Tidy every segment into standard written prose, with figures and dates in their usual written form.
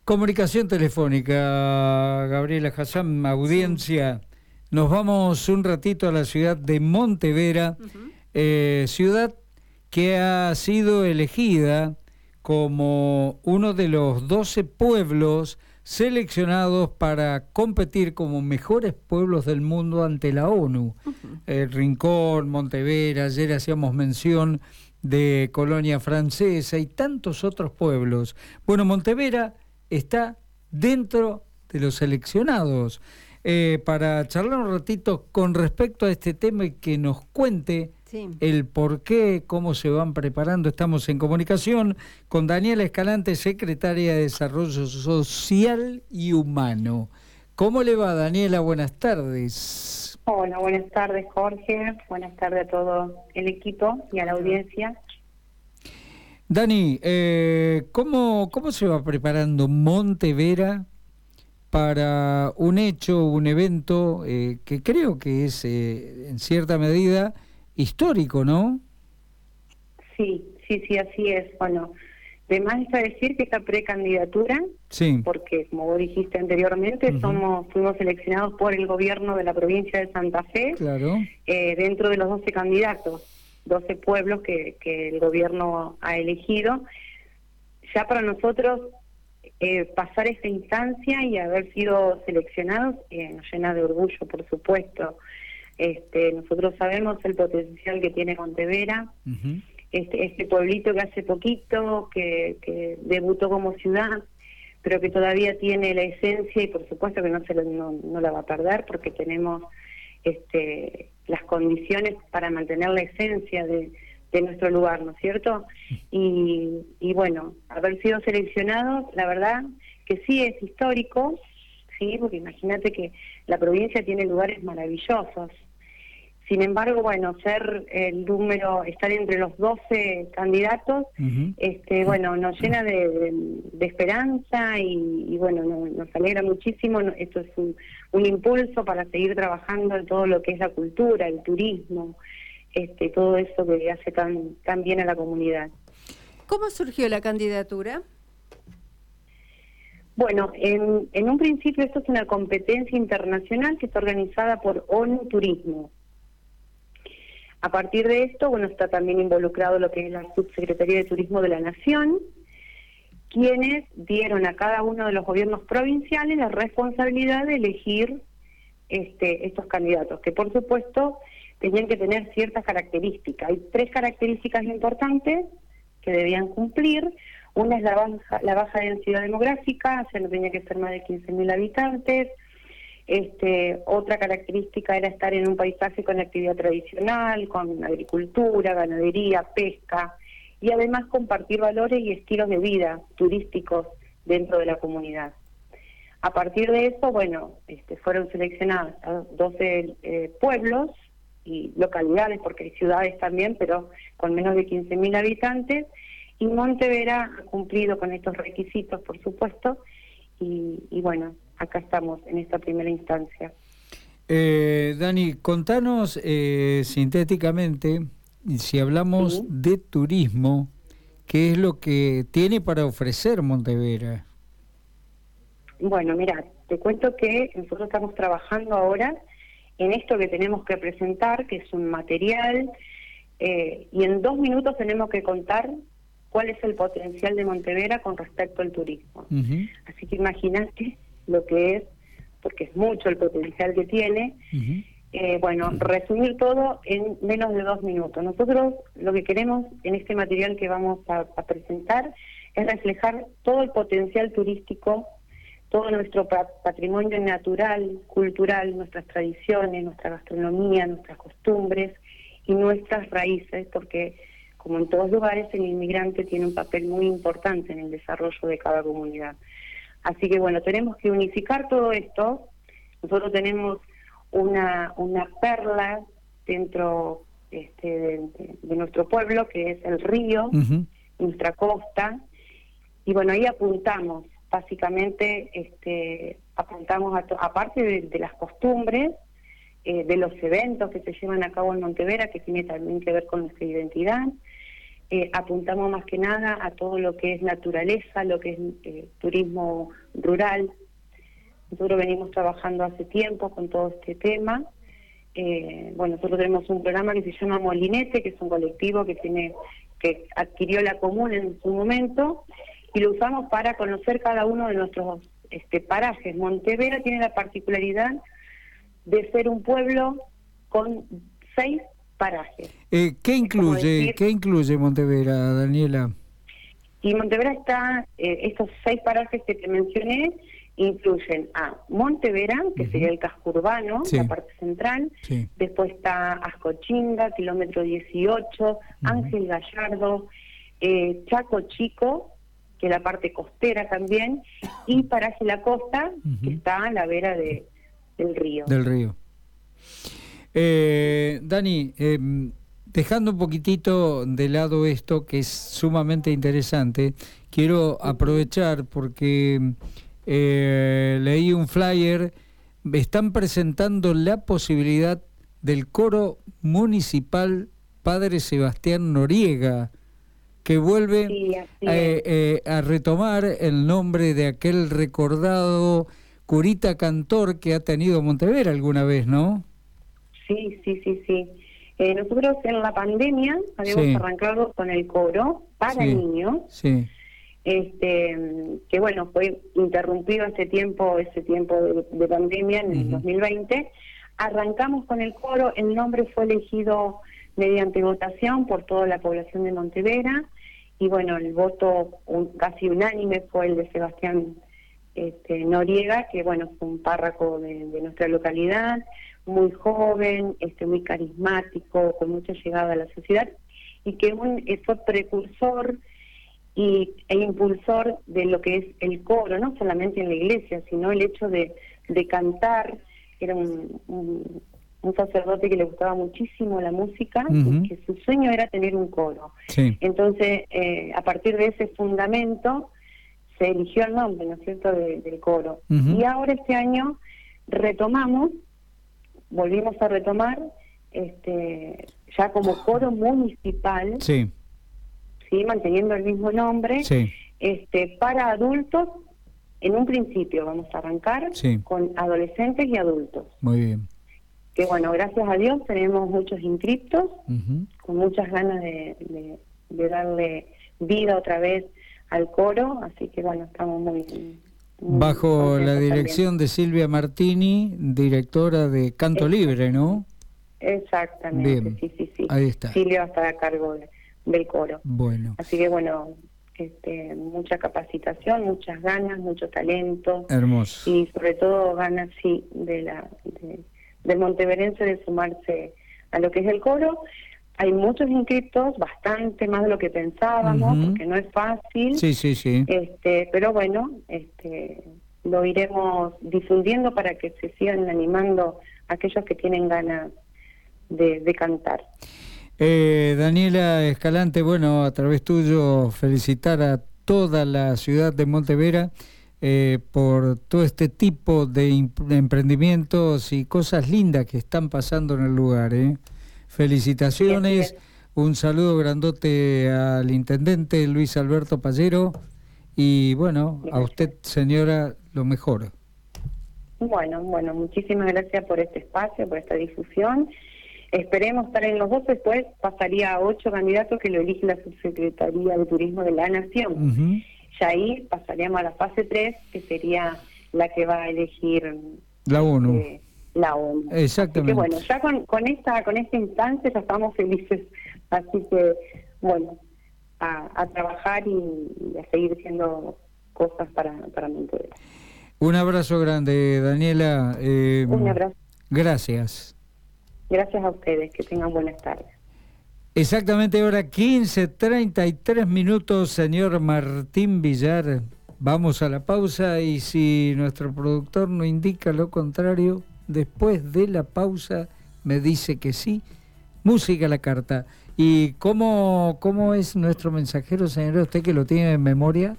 Comunicación telefónica, Gabriela Hassan, audiencia. Nos vamos un ratito a la ciudad de Montevera, ciudad que ha sido elegida como uno de los 12 pueblos seleccionados para competir como mejores pueblos del mundo ante la ONU. Rincón, Montevera, ayer hacíamos mención de Colonia Francesa y tantos otros pueblos. Bueno, Montevera está dentro de los seleccionados. Para charlar un ratito con respecto a este tema y que nos cuente el por qué, cómo se van preparando. Estamos en comunicación con Daniela Escalante, secretaria de Desarrollo Social y Humano. ¿Cómo le va, Daniela? Buenas tardes. Hola, buenas tardes, Jorge. Buenas tardes a todo el equipo y a la audiencia. Dani, ¿cómo se va preparando Montevera para un hecho, un evento que creo que es en cierta medida histórico, ¿no? Sí, así es. Bueno, además está decir que esta precandidatura, porque como vos dijiste anteriormente, fuimos seleccionados por el gobierno de la provincia de Santa Fe, dentro de los 12 candidatos, 12 pueblos que el gobierno ha elegido. Ya para nosotros pasar esta instancia y haber sido seleccionados nos llena de orgullo, por supuesto. Nosotros sabemos el potencial que tiene Montevera, este pueblito que hace poquito, que debutó como ciudad, pero que todavía tiene la esencia y por supuesto que no la va a perder porque tenemos las condiciones para mantener la esencia de nuestro lugar, ¿no es cierto? Y bueno, haber sido seleccionados, la verdad que sí es histórico, sí, porque imagínate que la provincia tiene lugares maravillosos. Sin embargo, bueno, ser el número, estar entre los 12 candidatos, bueno, nos llena de esperanza y bueno, nos alegra muchísimo. Esto es un impulso para seguir trabajando en todo lo que es la cultura, el turismo, todo eso que hace tan bien a la comunidad. ¿Cómo surgió la candidatura? Bueno, en un principio esto es una competencia internacional que está organizada por ONU Turismo. A partir de esto, bueno, está también involucrado lo que es la Subsecretaría de Turismo de la Nación, quienes dieron a cada uno de los gobiernos provinciales la responsabilidad de elegir estos candidatos, que por supuesto tenían que tener ciertas características. Hay 3 características importantes que debían cumplir. Una es la baja densidad demográfica, o sea, no tenía que ser más de 15.000 habitantes. Otra característica era estar en un paisaje con actividad tradicional, con agricultura, ganadería, pesca, y además compartir valores y estilos de vida turísticos dentro de la comunidad. A partir de eso, bueno, fueron seleccionados 12 pueblos y localidades, porque hay ciudades también, pero con menos de 15.000 habitantes, y Montevera ha cumplido con estos requisitos, por supuesto, y bueno, acá estamos en esta primera instancia. Dani, contanos sintéticamente, si hablamos de turismo, ¿qué es lo que tiene para ofrecer Montevera? Bueno, mira, te cuento que nosotros estamos trabajando ahora en esto que tenemos que presentar, que es un material, y en 2 minutos tenemos que contar cuál es el potencial de Montevera con respecto al turismo. Así que imagínate lo que es, porque es mucho el potencial que tiene. Bueno, resumir todo en menos de 2 minutos. Nosotros lo que queremos en este material que vamos a presentar es reflejar todo el potencial turístico, todo nuestro patrimonio natural, cultural, nuestras tradiciones, nuestra gastronomía, nuestras costumbres y nuestras raíces, porque como en todos lugares el inmigrante tiene un papel muy importante en el desarrollo de cada comunidad. Así que bueno, tenemos que unificar todo esto. Nosotros tenemos una perla dentro de nuestro pueblo, que es el río, nuestra costa, y bueno, ahí apuntamos, básicamente apuntamos aparte de las costumbres, de los eventos que se llevan a cabo en Montevera, que tiene también que ver con nuestra identidad, apuntamos más que nada a todo lo que es naturaleza, lo que es turismo rural. Nosotros venimos trabajando hace tiempo con todo este tema. Nosotros tenemos un programa que se llama Molinete, que es un colectivo que adquirió la comuna en su momento, y lo usamos para conocer cada uno de nuestros parajes. Montevera tiene la particularidad de ser un pueblo con 6 parajes. ¿Qué incluye Montevera, Daniela? Y Montevera está, estos 6 parajes que te mencioné, incluyen a Montevera, que sería el casco urbano, la parte central, después está Ascochinga, kilómetro 18, Ángel Gallardo, Chaco Chico, que es la parte costera también, y Paraje La Costa, que está a la vera del río. Del río. Dani, dejando un poquitito de lado esto, que es sumamente interesante, quiero aprovechar porque leí un flyer, están presentando la posibilidad del coro municipal Padre Sebastián Noriega, que vuelve a retomar el nombre de aquel recordado curita cantor que ha tenido Montevera alguna vez, ¿no? Sí. Nosotros en la pandemia habíamos arrancado con el coro para niños, que bueno, fue interrumpido ese tiempo de pandemia en el 2020. Arrancamos con el coro, el nombre fue elegido mediante votación por toda la población de Montevera, y bueno, el voto casi unánime fue el de Sebastián Noriega, que bueno, fue un párroco de nuestra localidad, muy joven, muy carismático, con mucha llegada a la sociedad, y que fue precursor e impulsor de lo que es el coro, no solamente en la iglesia, sino el hecho de cantar. Era un sacerdote que le gustaba muchísimo la música, y que su sueño era tener un coro. Entonces, a partir de ese fundamento, se eligió el nombre, ¿no es cierto?, del coro. Y ahora este año volvimos a retomar, ya como coro municipal, manteniendo el mismo nombre, para adultos. En un principio vamos a arrancar con adolescentes y adultos. Muy bien. Que bueno, gracias a Dios tenemos muchos inscriptos, con muchas ganas de darle vida otra vez al coro, así que bueno, estamos muy bajo la dirección de Silvia Martini, directora de Canto Libre, ¿no? Exactamente. Bien. Sí. Ahí está. Silvia va a estar a cargo del coro. Bueno. Así que bueno, mucha capacitación, muchas ganas, mucho talento. Hermoso. Y sobre todo ganas, del monteverense de sumarse a lo que es el coro. Hay muchos inscriptos, bastante más de lo que pensábamos, porque no es fácil. Sí. Pero bueno, lo iremos difundiendo para que se sigan animando aquellos que tienen ganas de cantar. Daniela Escalante, bueno, a través tuyo felicitar a toda la ciudad de Montevera por todo este tipo de emprendimientos y cosas lindas que están pasando en el lugar. Felicitaciones, un saludo grandote al intendente Luis Alberto Pallero y bueno, a usted, señora, lo mejor. Bueno, muchísimas gracias por este espacio, por esta difusión. Esperemos estar en los 2, después pasaría a 8 candidatos que lo elige la Subsecretaría de Turismo de la Nación. Ya ahí pasaríamos a la fase 3, que sería la que va a elegir la ONU. La ONU. Exactamente. Así que bueno, ya con esta instancia ya estamos felices. Así que bueno, a trabajar y a seguir haciendo cosas para Montevera. Un abrazo grande, Daniela. Un abrazo. Gracias. Gracias a ustedes, que tengan buenas tardes. Exactamente, ahora 15:33, señor Martín Villar. Vamos a la pausa y si nuestro productor no indica lo contrario, después de la pausa me dice que sí. Música a la carta. ¿Y cómo es nuestro mensajero, señora? ¿Usted que lo tiene en memoria?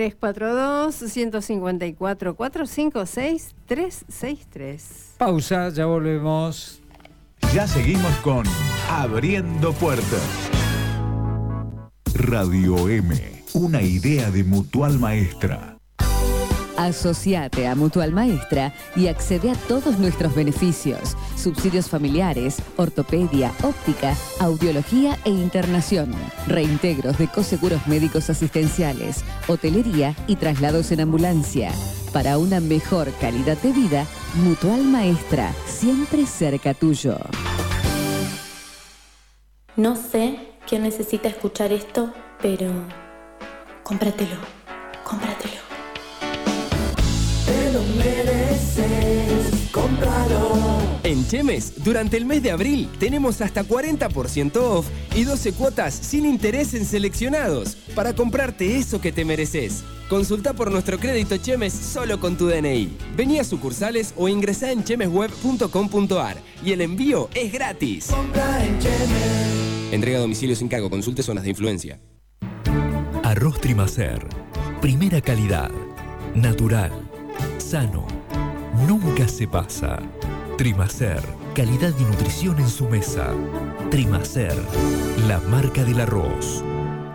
342-154-456-363. Pausa, ya volvemos. Ya seguimos con Abriendo Puertas. Radio M, una idea de Mutual Maestra. Asociate a Mutual Maestra y accede a todos nuestros beneficios: subsidios familiares, ortopedia, óptica, audiología e internación, reintegros de coseguros médicos asistenciales, hotelería y traslados en ambulancia. Para una mejor calidad de vida, Mutual Maestra, siempre cerca tuyo. No sé quién necesita escuchar esto, pero cómpratelo, cómpratelo. Te lo mereces, cómpralo. En Chemes, durante el mes de abril, tenemos hasta 40% off y 12 cuotas sin interés en seleccionados para comprarte eso que te mereces. Consulta por nuestro crédito Chemes solo con tu DNI. Vení a sucursales o ingresá en chemesweb.com.ar y el envío es gratis. Compra en Chemes. Entrega a domicilio sin cargo. Consulte zonas de influencia. Arroz Trimacer. Primera calidad. Natural. Sano. Nunca se pasa. Trimacer. Calidad y nutrición en su mesa. Trimacer. La marca del arroz.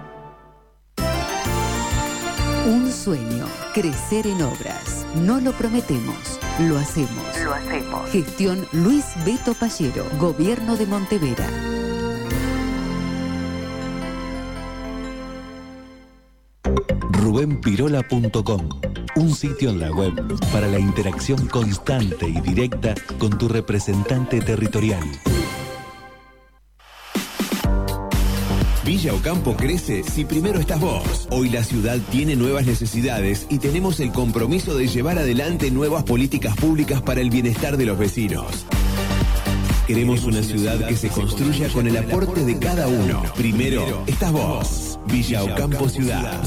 Un sueño. Crecer en obras. No lo prometemos. Lo hacemos. Lo hacemos. Gestión Luis Beto Pallero. Gobierno de Montevera. rubenpirola.com, un sitio en la web para la interacción constante y directa con tu representante territorial. Villa Ocampo crece si primero estás vos. Hoy la ciudad tiene nuevas necesidades y tenemos el compromiso de llevar adelante nuevas políticas públicas para el bienestar de los vecinos. Queremos una ciudad que se construya con el aporte de cada uno. Primero estás vos. Villa Ocampo Ciudad.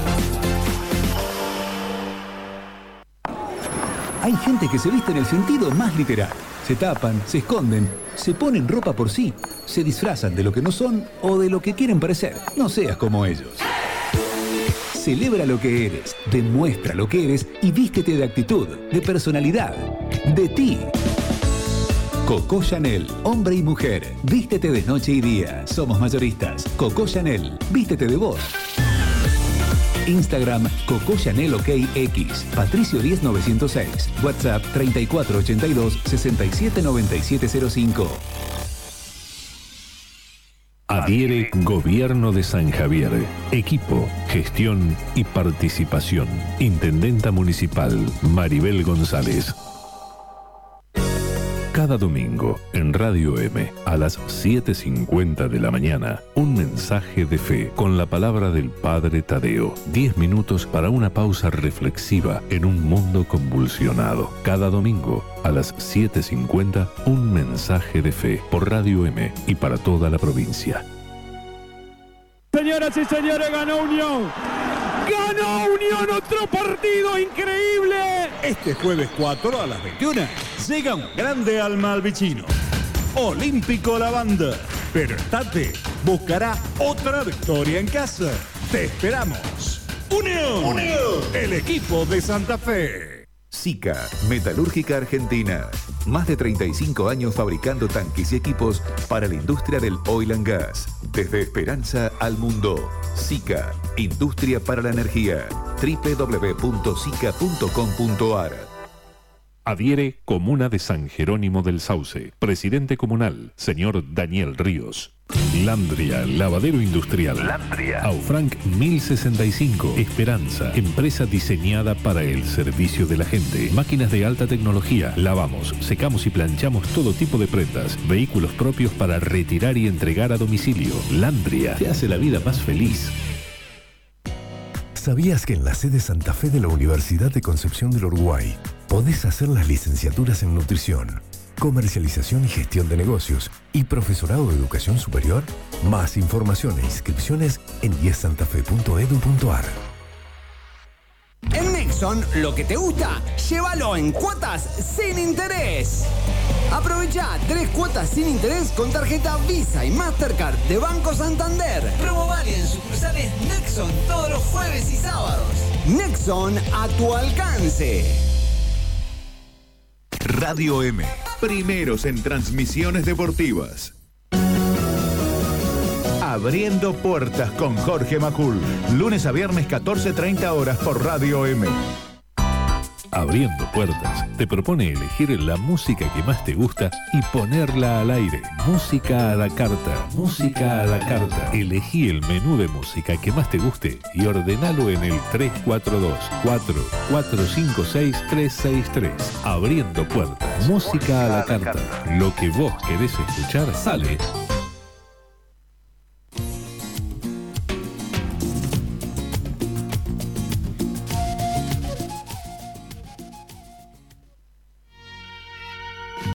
Hay gente que se viste en el sentido más literal. Se tapan, se esconden, se ponen ropa por sí, se disfrazan de lo que no son o de lo que quieren parecer. No seas como ellos. Celebra lo que eres, demuestra lo que eres y vístete de actitud, de personalidad, de ti. Coco Chanel, hombre y mujer. Vístete de noche y día. Somos mayoristas. Coco Chanel, vístete de vos. Instagram Coco Chanel OKX, Patricio 10906, WhatsApp 3482 679705. Adhiere Gobierno de San Javier. Equipo, gestión y participación. Intendenta Municipal Maribel González. Cada domingo, en Radio M, a las 7:50 de la mañana, un mensaje de fe con la palabra del Padre Tadeo. 10 minutos para una pausa reflexiva en un mundo convulsionado. Cada domingo, a las 7:50, un mensaje de fe por Radio M y para toda la provincia. Señoras y señores, ganó Unión. ¡Ganó Unión! ¡Otro partido increíble! Este jueves 4 a las 21 llega un grande al Malvicino. Olímpico la banda. Pero Estate buscará otra victoria en casa. ¡Te esperamos! ¡Unión! ¡Unión! El equipo de Santa Fe. SICA, Metalúrgica Argentina. Más de 35 años fabricando tanques y equipos para la industria del oil and gas. Desde Esperanza al mundo. SICA, Industria para la Energía. www.sica.com.ar. Adhiere Comuna de San Jerónimo del Sauce. Presidente comunal, señor Daniel Ríos. Landria, lavadero industrial. Landria. Aufranc 1065. Esperanza, empresa diseñada para el servicio de la gente. Máquinas de alta tecnología. Lavamos, secamos y planchamos todo tipo de prendas. Vehículos propios para retirar y entregar a domicilio. Landria, te hace la vida más feliz. ¿Sabías que en la sede Santa Fe de la Universidad de Concepción del Uruguay podés hacer las licenciaturas en nutrición, comercialización y gestión de negocios y profesorado de educación superior? Más información e inscripciones en iesantafe.edu.ar. En Nexon, lo que te gusta, llévalo en cuotas sin interés. Aprovecha 3 cuotas sin interés con tarjeta Visa y Mastercard de Banco Santander. Promo válido en sucursales Nexon todos los jueves y sábados. Nexon, a tu alcance. Radio M, primeros en transmisiones deportivas. Abriendo Puertas con Jorge Macul. Lunes a viernes 14:30 horas por Radio M. Abriendo Puertas te propone elegir la música que más te gusta y ponerla al aire. Música a la carta. Música a la carta. Elegí el menú de música que más te guste y ordenalo en el 342-4456-363. Abriendo Puertas. Música a la carta. Lo que vos querés escuchar sale